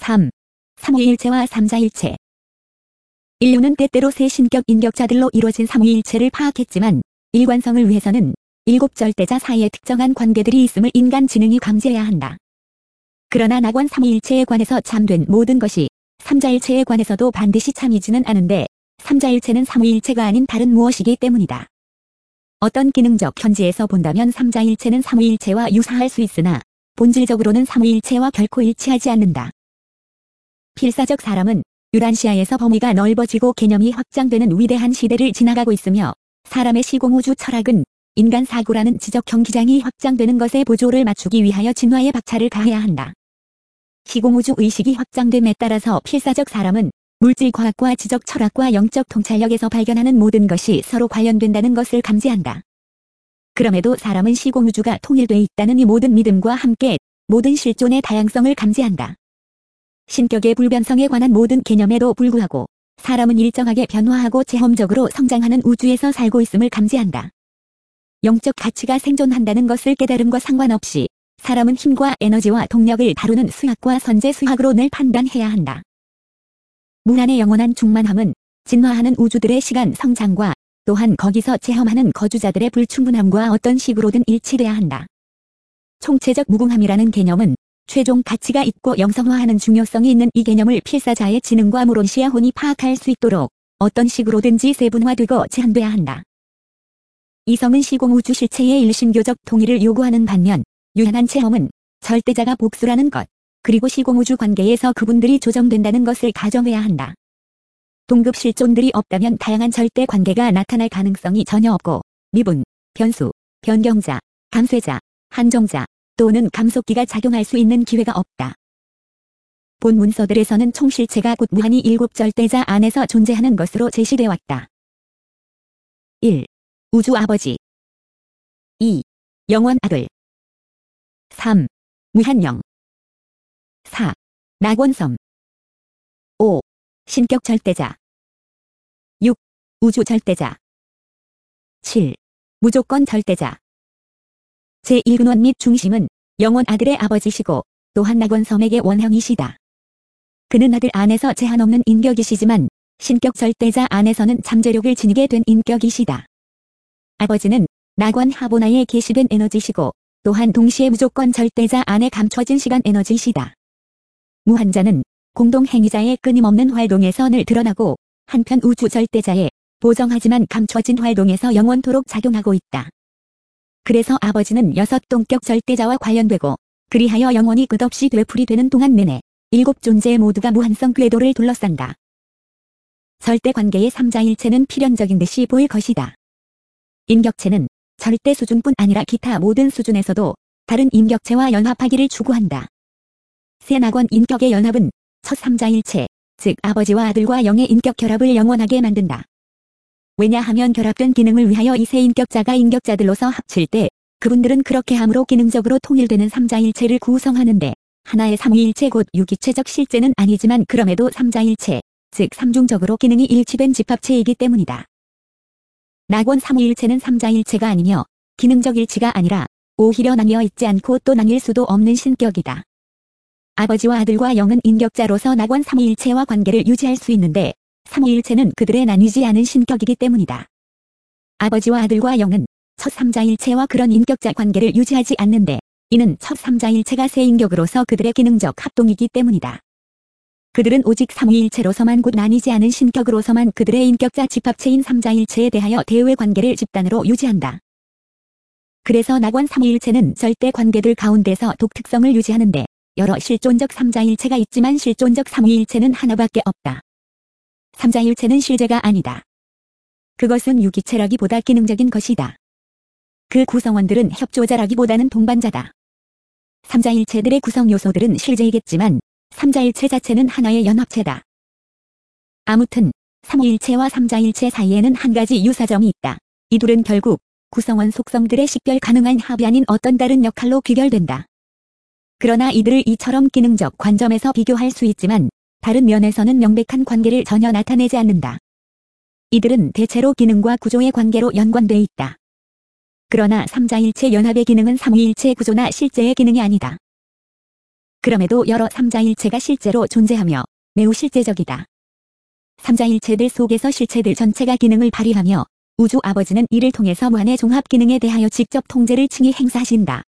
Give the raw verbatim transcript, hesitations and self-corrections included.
삼. 삼위일체와 삼자일체. 인류는 때때로 세 신격 인격자들로 이루어진 삼위일체를 파악했지만 일관성을 위해서는 일곱 절대자 사이에 특정한 관계들이 있음을 인간 지능이 감지해야 한다. 그러나 낙원 삼위일체에 관해서 참된 모든 것이 삼자일체에 관해서도 반드시 참이지는 않은데 삼자일체는 삼위일체가 아닌 다른 무엇이기 때문이다. 어떤 기능적 현지에서 본다면 삼자일체는 삼위일체와 유사할 수 있으나 본질적으로는 삼위일체와 결코 일치하지 않는다. 필사적 사람은 유란시아에서 범위가 넓어지고 개념이 확장되는 위대한 시대를 지나가고 있으며 사람의 시공우주 철학은 인간 사고라는 지적 경기장이 확장되는 것에 보조를 맞추기 위하여 진화에 박차를 가해야 한다. 시공우주 의식이 확장됨에 따라서 필사적 사람은 물질과학과 지적 철학과 영적 통찰력에서 발견하는 모든 것이 서로 관련된다는 것을 감지한다. 그럼에도 사람은 시공우주가 통일돼 있다는 이 모든 믿음과 함께 모든 실존의 다양성을 감지한다. 신격의 불변성에 관한 모든 개념에도 불구하고 사람은 일정하게 변화하고 체험적으로 성장하는 우주에서 살고 있음을 감지한다. 영적 가치가 생존한다는 것을 깨달음과 상관없이 사람은 힘과 에너지와 동력을 다루는 수학과 선제 수학으로 늘 판단해야 한다. 무한의 영원한 충만함은 진화하는 우주들의 시간 성장과 또한 거기서 체험하는 거주자들의 불충분함과 어떤 식으로든 일치돼야 한다. 총체적 무궁함이라는 개념은 최종 가치가 있고 영성화하는 중요성이 있는 이 개념을 필사자의 지능과 무론시야 혼이 파악할 수 있도록 어떤 식으로든지 세분화되고 제한돼야 한다. 이성은 시공우주 실체의 일신교적 통일을 요구하는 반면 유한한 체험은 절대자가 복수라는 것, 그리고 시공우주 관계에서 그분들이 조정된다는 것을 가정해야 한다. 동급 실존들이 없다면 다양한 절대 관계가 나타날 가능성이 전혀 없고 미분, 변수, 변경자, 감쇄자, 한정자, 또는 감속기가 작용할 수 있는 기회가 없다. 본 문서들에서는 총실체가 곧 무한히 일곱 절대자 안에서 존재하는 것으로 제시되어 왔다. 일. 우주 아버지. 이. 영원 아들. 삼. 무한영. 사. 낙원섬. 오. 신격 절대자. 육. 우주 절대자. 칠. 무조건 절대자. 제일 근원 및 중심은 영원 아들의 아버지시고 또한 낙원섬에게 원형이시다. 그는 아들 안에서 제한 없는 인격이시지만 신격 절대자 안에서는 잠재력을 지니게 된 인격이시다. 아버지는 낙원 하보나에 계시된 에너지시고 또한 동시에 무조건 절대자 안에 감춰진 시간 에너지이시다. 무한자는 공동행위자의 끊임없는 활동에서 늘 드러나고 한편 우주 절대자의 보정하지만 감춰진 활동에서 영원토록 작용하고 있다. 그래서 아버지는 여섯 동격 절대자와 관련되고 그리하여 영원히 끝없이 되풀이되는 동안 내내 일곱 존재 모두가 무한성 궤도를 둘러싼다. 절대관계의 삼자일체는 필연적인 듯이 보일 것이다. 인격체는 절대 수준뿐 아니라 기타 모든 수준에서도 다른 인격체와 연합하기를 추구한다. 세 낙원 인격의 연합은 첫 삼자일체, 즉 아버지와 아들과 영의 인격 결합을 영원하게 만든다. 왜냐하면 결합된 기능을 위하여 이 세 인격자가 인격자들로서 합칠 때 그분들은 그렇게 함으로 기능적으로 통일되는 삼자일체를 구성하는데 하나의 삼위일체 곧 유기체적 실제는 아니지만 그럼에도 삼자일체, 즉 삼중적으로 기능이 일치된 집합체이기 때문이다. 낙원 삼위일체는 삼자일체가 아니며 기능적 일치가 아니라 오히려 나뉘어 있지 않고 또 나뉠 수도 없는 신격이다. 아버지와 아들과 영은 인격자로서 낙원 삼위일체와 관계를 유지할 수 있는데 삼위일체는 그들의 나뉘지 않은 신격이기 때문이다. 아버지와 아들과 영은 첫 삼자일체와 그런 인격자 관계를 유지하지 않는데 이는 첫 삼자일체가 세 인격으로서 그들의 기능적 합동이기 때문이다. 그들은 오직 삼위일체로서만 곧 나뉘지 않은 신격으로서만 그들의 인격자 집합체인 삼자일체에 대하여 대외 관계를 집단으로 유지한다. 그래서 낙원 삼위일체는 절대 관계들 가운데서 독특성을 유지하는데 여러 실존적 삼자일체가 있지만 실존적 삼위일체는 하나밖에 없다. 삼자일체는 실제가 아니다. 그것은 유기체라기보다 기능적인 것이다. 그 구성원들은 협조자라기보다는 동반자다. 삼자일체들의 구성 요소들은 실제이겠지만 삼자일체 자체는 하나의 연합체다. 아무튼 삼위일체와 삼자일체 사이에는 한 가지 유사점이 있다. 이 둘은 결국 구성원 속성들의 식별 가능한 합이 아닌 어떤 다른 역할로 귀결된다. 그러나 이들을 이처럼 기능적 관점에서 비교할 수 있지만 다른 면에서는 명백한 관계를 전혀 나타내지 않는다. 이들은 대체로 기능과 구조의 관계로 연관돼 있다. 그러나 삼자일체 연합의 기능은 삼위일체 구조나 실제의 기능이 아니다. 그럼에도 여러 삼자일체가 실제로 존재하며 매우 실제적이다. 삼자일체들 속에서 실체들 전체가 기능을 발휘하며 우주 아버지는 이를 통해서 무한의 종합 기능에 대하여 직접 통제를 층히 행사하신다.